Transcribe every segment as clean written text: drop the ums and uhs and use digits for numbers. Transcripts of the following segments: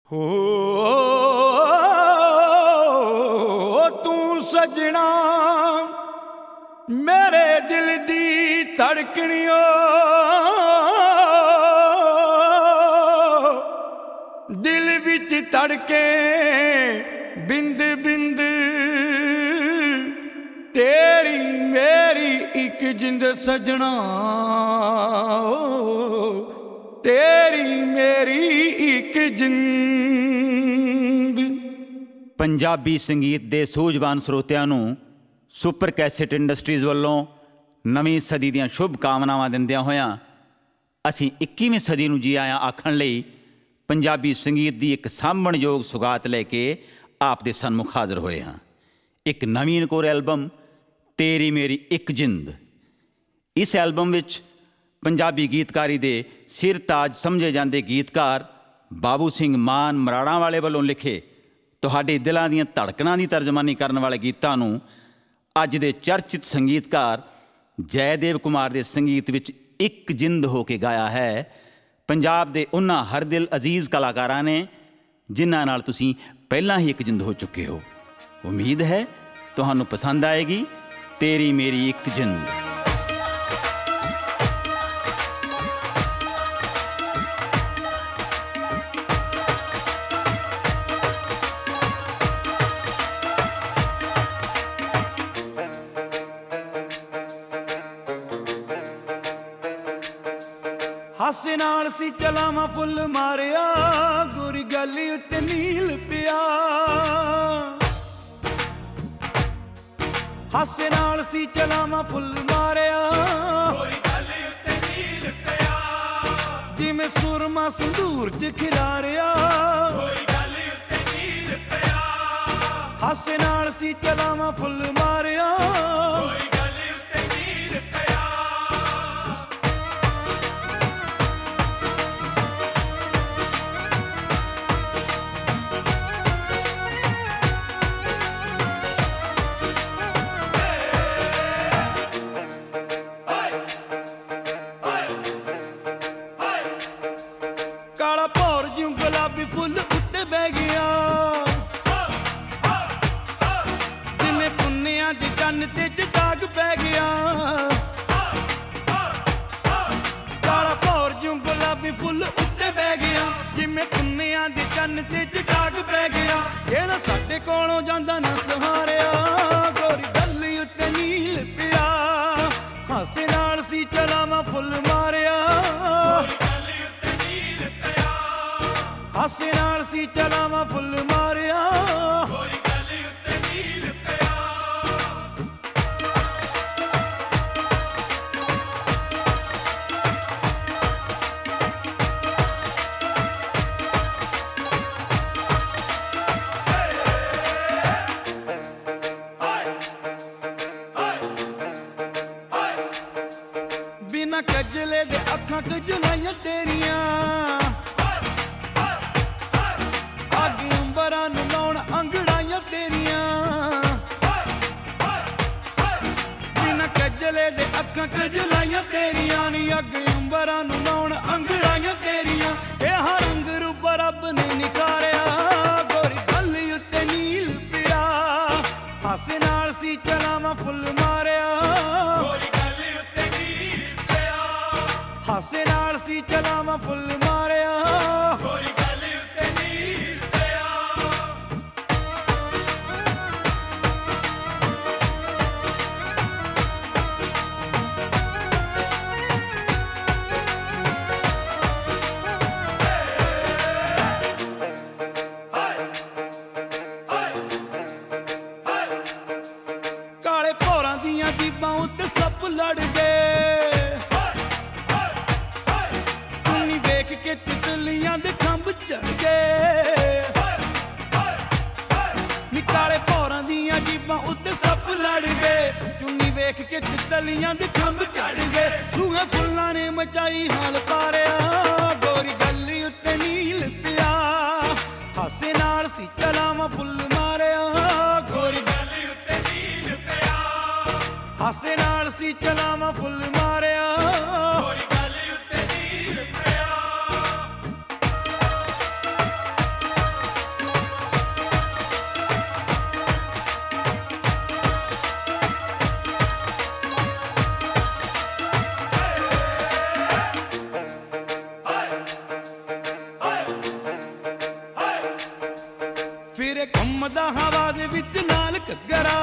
ਹੋ ਤੂੰ ਸਜਣਾ ਮੇਰੇ ਦਿਲ ਦੀ ਧੜਕਣਿਓ ਦਿਲ ਵਿੱਚ ਧੜਕੇ ਬਿੰਦ ਬਿੰਦ ਤੇਰੀ ਮੇਰੀ ਇੱਕ ਜਿੰਦ ਸਜਣਾ ਤੇਰੀ ਮੇਰੀ ਇੱਕ ਜਿੰਦ। ਪੰਜਾਬੀ ਸੰਗੀਤ ਦੇ ਸੂਝਵਾਨ ਸਰੋਤਿਆਂ ਨੂੰ ਸੁਪਰ ਕੈਸੇਟ ਇੰਡਸਟਰੀਜ਼ ਵੱਲੋਂ ਨਵੀਂ ਸਦੀ ਦੀਆਂ ਸ਼ੁਭ ਕਾਮਨਾਵਾਂ ਦਿੰਦਿਆਂ ਹੋਇਆਂ ਅਸੀਂ 21ਵੀਂ ਸਦੀ ਨੂੰ ਜੀ ਆਇਆਂ ਆਖਣ ਲਈ ਪੰਜਾਬੀ ਸੰਗੀਤ ਦੀ ਇੱਕ ਸਾਂਭਣਯੋਗ ਸੁਗਾਤ ਲੈ ਕੇ ਆਪ ਦੇ ਸਨਮੁਖ ਹਾਜ਼ਰ ਹੋਏ ਹਾਂ। ਇੱਕ ਨਵੀਨ ਕੋਰ ਐਲਬਮ ਤੇਰੀ ਮੇਰੀ ਇੱਕ ਜਿੰਦ। ਇਸ ਐਲਬਮ ਵਿੱਚ ਪੰਜਾਬੀ ਗੀਤਕਾਰੀ ਦੇ ਸਿਰ ਤਾਜ ਸਮਝੇ ਜਾਂਦੇ ਗੀਤਕਾਰ ਬਾਬੂ ਸਿੰਘ ਮਾਨ ਮਰਾੜਾਂ ਵਾਲੇ ਵੱਲੋਂ ਲਿਖੇ ਤੁਹਾਡੇ ਦਿਲਾਂ ਦੀਆਂ ਧੜਕਣਾਂ ਦੀ ਤਰਜਮਾਨੀ ਕਰਨ ਵਾਲੇ ਗੀਤਾਂ ਨੂੰ ਅੱਜ ਦੇ ਚਰਚਿਤ ਸੰਗੀਤਕਾਰ ਜੈਦੇਵ ਕੁਮਾਰ ਦੇ ਸੰਗੀਤ ਵਿੱਚ ਇੱਕ ਜਿੰਦ ਹੋ ਕੇ ਗਾਇਆ ਹੈ ਪੰਜਾਬ ਦੇ ਉਹਨਾਂ ਹਰ ਦਿਲ ਅਜ਼ੀਜ਼ ਕਲਾਕਾਰਾਂ ਨੇ ਜਿਨ੍ਹਾਂ ਨਾਲ ਤੁਸੀਂ ਪਹਿਲਾਂ ਹੀ ਇੱਕ ਜਿੰਦ ਹੋ ਚੁੱਕੇ ਹੋ। ਉਮੀਦ ਹੈ ਤੁਹਾਨੂੰ ਪਸੰਦ ਆਏਗੀ ਤੇਰੀ ਮੇਰੀ ਇੱਕ ਜਿੰਦ। ਹਾਸੇ ਨਾਲ ਸੀ ਚਲਾਵਾਂ ਫੁੱਲ ਮਾਰਿਆ ਗੋਰੀ ਗਾਲੀ ਉੱਤੇ ਨੀਲ ਪਿਆ। ਹਾਸੇ ਨਾਲ ਸੀ ਚਲਾਵਾਂ ਫੁੱਲ ਮਾਰਿਆ ਗੋਰੀ ਗਾਲੀ ਉੱਤੇ ਨੀਲ ਪਿਆ। ਜਿਵੇਂ ਸੁਰਮਾ ਸੰਦੂਰ ਚ ਖਿਲਾਰਿਆ ਗੋਰੀ ਗਾਲੀ ਉੱਤੇ ਨੀਲ ਪਿਆ। ਹਾਸੇ ਨਾਲ ਸੀ ਚਲਾਵਾਂ ਫੁੱਲ ਮਾਰਿਆ ਗੋਰੀ ਗਾਲੀ ਉੱਤੇ ਨੀਲ ਪਿਆ। ਕਾਲਾ ਭੌਰ ਜਿਉਂ ਗੁਲਾਬੀ ਫੁੱਲ ਉੱਤੇ ਬਹਿ ਗਿਆ ਜਿਵੇਂ ਪੁੰਨਿਆਂ ਦੇ ਚੰਨ ਤੇ ਚਟਾਕ ਪੈ ਗਿਆ। ਕਾਲਾ ਭੌਰ ਜਿਉਂ ਗੁਲਾਬੀ ਫੁੱਲ ਉੱਤੇ ਬਹਿ ਗਿਆ ਜਿਵੇਂ ਪੁੰਨਿਆਂ ਦੇ ਚੰਨ ਤੇ ਚਟਾਕ ਪੈ ਗਿਆ। ਜਿਹੜਾ ਸਾਡੇ ਕੋਲੋਂ ਜਾਂਦਾ ਨਾ ਸਹਾਰਿਆ ਗੋਰੀ ਗਾਲੀ ਉੱਤੇ ਨੀਲ ਪਿਆ। ਹਾਸੇ ਨਾਲ ਸੀ ਚਲਾਵਾਂ ਫੁੱਲ ਮਾਰਿਆ ਹਾਸੇ ਨਾਲ ਸੀ ਚਲਾਵਾਂ ਫੁੱਲ ਮਾਰਿਆ ਗੋਰੀ ਗਾਲੀ ਉੱਤੇ ਨੀਲ ਪਿਆ। ਬਿਨਾਂ ਕਜਲੇ ਦੇ ਅੱਖਾਂ ਕਜਲਾਈਆਂ ਤੇਰੀਆਂ ਅੰਬਰਾਂ ਨੂੰ ਲਾਉਣ ਅੰਗੜਾਈਆਂ ਤੇਰੀਆਂ। ਬਿਨਾਂ ਕਜਲੇ ਦੇ ਅੱਖਾਂ ਕਜਲਾਈਆਂ ਤੇਰੀਆਂ ਨੀ ਅੱਗ ਅੰਬਰਾਂ ਨੂੰ ਲਾਉਣ ਅੰਗੜਾਈਆਂ ਤੇਰੀਆਂ। ਇਹ ਰੰਗ ਰੂਪ ਰੱਬ ਨੇ ਨਿਖਾਰਿਆ ਗੋਰੀ ਗਾਲੀ ਉੱਤੇ ਨੀਲ ਪਿਆ। ਹਾਸੇ ਨਾਲ ਸੀ ਚਲਾਵਾਂ ਫੁੱਲ ਮਾਰਿਆ ਗੋਰੀ ਗਾਲੀ ਉੱਤੇ ਨੀਲ ਪਿਆ। ਹਾਸੇ ਨਾਲ ਸੀ ਚਲਾਵਾਂ ਫੁੱਲ ਮਾਰਿਆ ਗੋਰੀ ਗਾਲੀ ਉੱਤੇ ਨੀਲ ਪਿਆ। ਕਾਲੇ ਭੌਰਾਂ ਦੀਆਂ ਜੀਬਾਂ ਉੱਤੇ ਸੱਪ ਲੜ ਗਏ ਚੁੰਨੀ ਵੇਖ ਕੇ ਤਿਤਲੀਆਂ ਦੇ ਖੰਭ ਚੜ ਗਏ। ਨੀ ਕਾਲੇ ਭੌਰਾਂ ਦੀਆਂ ਜੀਬਾਂ ਉੱਤੇ ਸੱਪ ਲੜ ਗਏ ਚੁੰਨੀ ਵੇਖ ਕੇ ਤਿਤਲੀਆਂ ਦੇ ਖੰਭ ਚੜ ਗਏ। ਸੂਹੇ ਫੁੱਲਾਂ ਨੇ ਮਚਾਈ ਹਾਲ ਪਾਰਿਆ ਗੋਰੀ ਗਾਲੀ ਉੱਤੇ ਨੀਲ ਪਿਆ। ਹਾਸੇ ਨਾਲ ਸੀ ਚਲਾਵਾਂ ਫੁੱਲ ਮਾਰਿਆ ਗੋਰੀ ਗਾਲੀ ਉੱਤੇ ਨੀਲ ਪਿਆ। ਹਾਸੇ ਨਾਲ ਸੀ ਚਲਾਵਾਂ ਫੁੱਲ ਮਾਰਿਆ ਗੋਰੀ ਗਾਲੀ ਉੱਤੇ ਨੀਲ ਪਿਆ। ਫਿਰੇ ਘੁੰਮਦਾ ਹਵਾ ਦੇ ਵਿੱਚ ਲਾਲ ਘੱਗਰਾ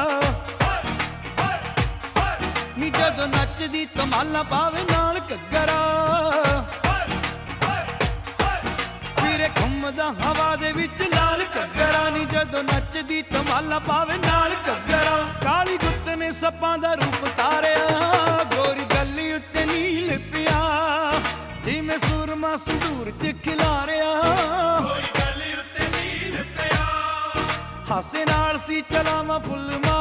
ਨੀ ਜਦੋਂ ਨੱਚਦੀ ਧਮਾਲਾਂ ਪਾਵੇ ਨਾਲ ਘੱਗਰਾ ਫਿਰੇ ਘੁੰਮਦਾ ਹਵਾ ਦੇ ਵਿੱਚ ਲਾਲ ਘੱਗਰਾ ਨੀ ਜਦੋਂ ਨੱਚਦੀ ਧਮਾਲਾਂ ਪਾਵੇ ਨਾਲ ਘੱਗਰਾ ਕਾਲੀ ਗੁੱਤ ਨੇ ਸੱਪਾਂ ਦਾ ਰੂਪ ਤਾਰਿਆ ਗੋਰੀ ਗੱਲੀ ਉੱਤੇ ਨੀਲ ਪਿਆ ਜਿਵੇਂ ਸੁਰਮਾ ਸੰਦੂਰ 'ਚ ਖਿਲਾਰਿਆ ਗੋਰੀ ਗੱਲੀ ਉੱਤੇ ਨੀਲ ਪਿਆ ਹਾਸੇ ਨਾਲ ਸੀ ਚਲਾਵਾਂ ਫੁੱਲ